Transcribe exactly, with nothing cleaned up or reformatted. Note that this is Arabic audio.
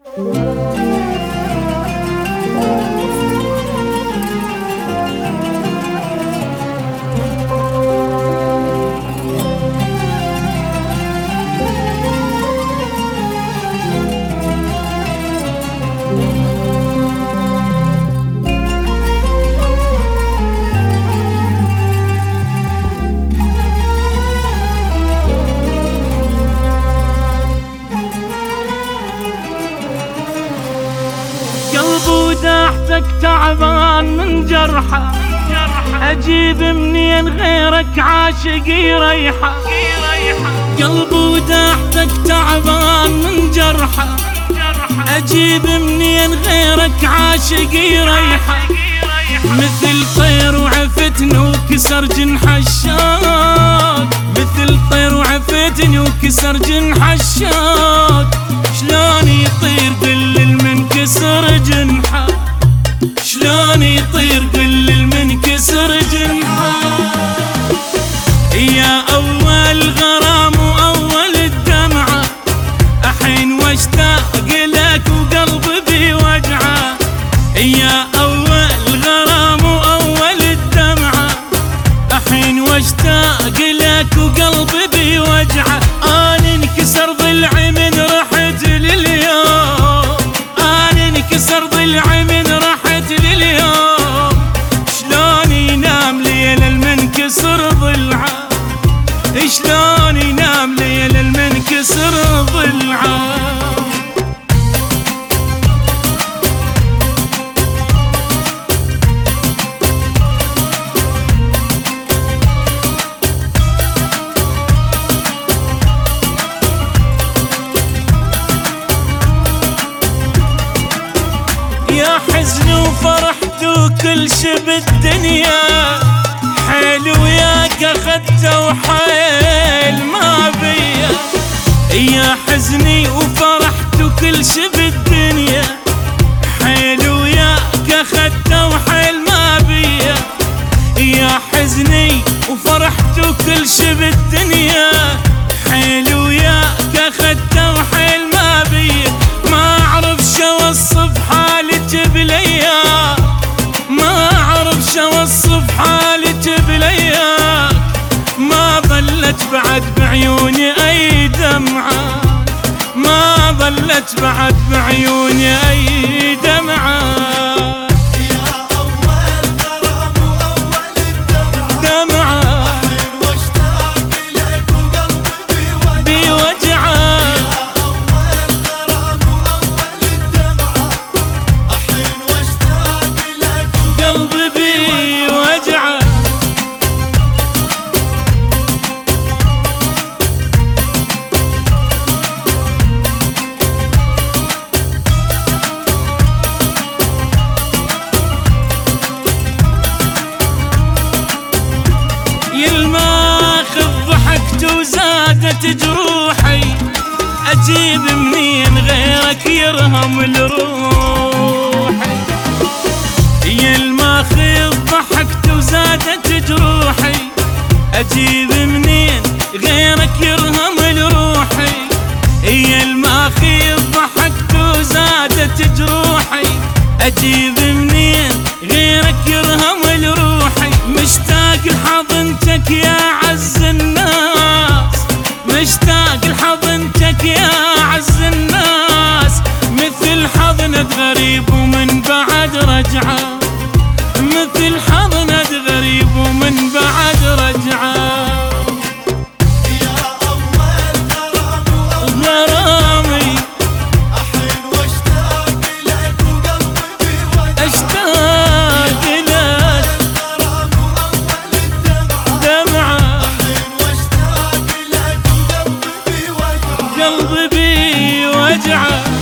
وداحتك تعبان من جرحه، أجيب منين غيرك عاشق يريحه. قلب وداحتك تعبان من جرحه، أجيب منين غيرك عاشق يريحه. مثل طير وعفتني وكسر جنح الشوق، مثل طير وعفتني وكسر جنح الشوق. شلون يطير قل من كسر جنحه، شلون يطير قل من كسر جنحه. يا أول غرام وأول الدمعة، أحين واشتاق لك وقلبي بوجعه. يا أول غرام وأول الدمعة، أحين واشتاق لك وقلبي بوجعه. أنا انكسر ضلعي من رحت لليوم، أنا انكسر ضلعي من رحت لليوم. شلون ينام ليل المنكسر ضلعه، شلون ينام ليل المنكسر ضلعه. يا حزن وفرحت وكل شي بالدنيا، حيل وياك اخدته وحيل ما بيا. يا حزني وفرحت وكل شي بالدنيا، حيل وياك اخدته وحيل ما بيا. يا حزني وفرحت وكل شي بالدنيا، حيل وياك اخدته وحيل ما بيا. ما اعرف شو اوصف حالتي بالايام، ما اعرف شو اوصف حالتي بالايام. ما ظلت بعد بعيوني اي دمعه، ما ظلت بعد بعيوني اي دمعه. يا اول غرام واول الدمعه، دمعه احن واشتاق لك وقلبي بوجعه. يا اول غرام واول الدمعه، احن واشتاق لك قلبي بوجعه. يلماخ ضحكت وزادت جروحي، أجيب منين غيرك يرهم لروحي. يلماخ ضحكت وزادت جروحي، أجيب منين غيرك يرهم لروحي. يلماخ ضحكت وزادت جروحي، أجيب منين غيرك يرهم لروحي. مشتاق لحضنتك يا عز الناس، مشتاق لحضنتك يا عز الناس. مثل حضنة غريب ومن بعد رجعه، مثل حضنة غريب ومن بعد رجعه. يا اول غرام واول غرامي احن واشتاق لك وقلبي بوجعه. اشتاق لك غرام واول الدمعه، دمعه احن واشتاق لك وقلبي بوجعه. قلبي بوجعه.